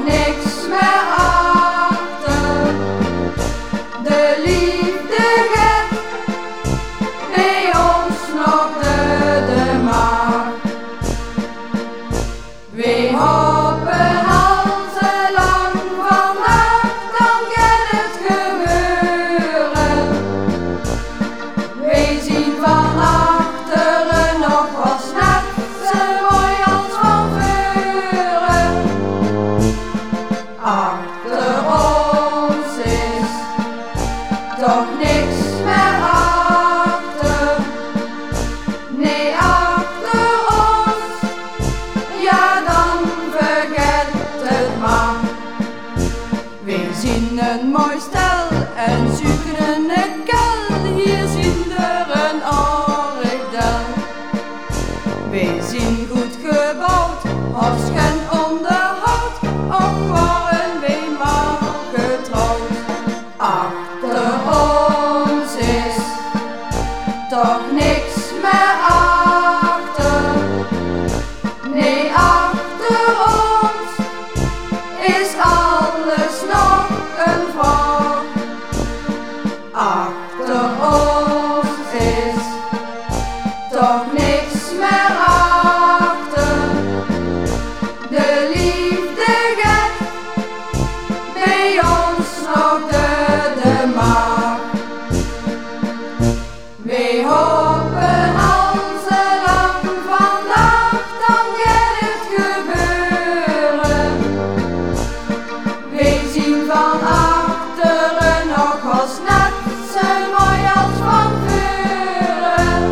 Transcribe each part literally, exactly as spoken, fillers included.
niks meer achter. De liefde gaat bij ons nog de, de maag. We hopen al te lang vandaag, dan gaat het gebeuren. We zien van achteren nog wat snap, ze mooi als van vuren. Achter ons is toch niks meer achter. Nee, achter ons, ja dan vergeet het maar. We zien een mooi stel en zoeken een kel, hier zien er een orgel. We zien goed gebouwd, of schijn onderhoud, of worden we maar getrouwd. Achter ons is toch niks meer achter. Nee, achter ons is alles nog een vraag. Achter ons is toch niks meer achter. De liefde gaat bij ons nog de, de maag. We hopen al zo lang vandaag, dan gaat het gebeuren. We zien van achteren nog wat snap, ze mooi als van vuren.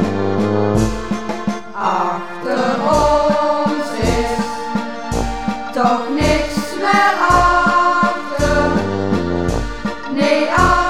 Achter ons is toch niks meer achter. Nee,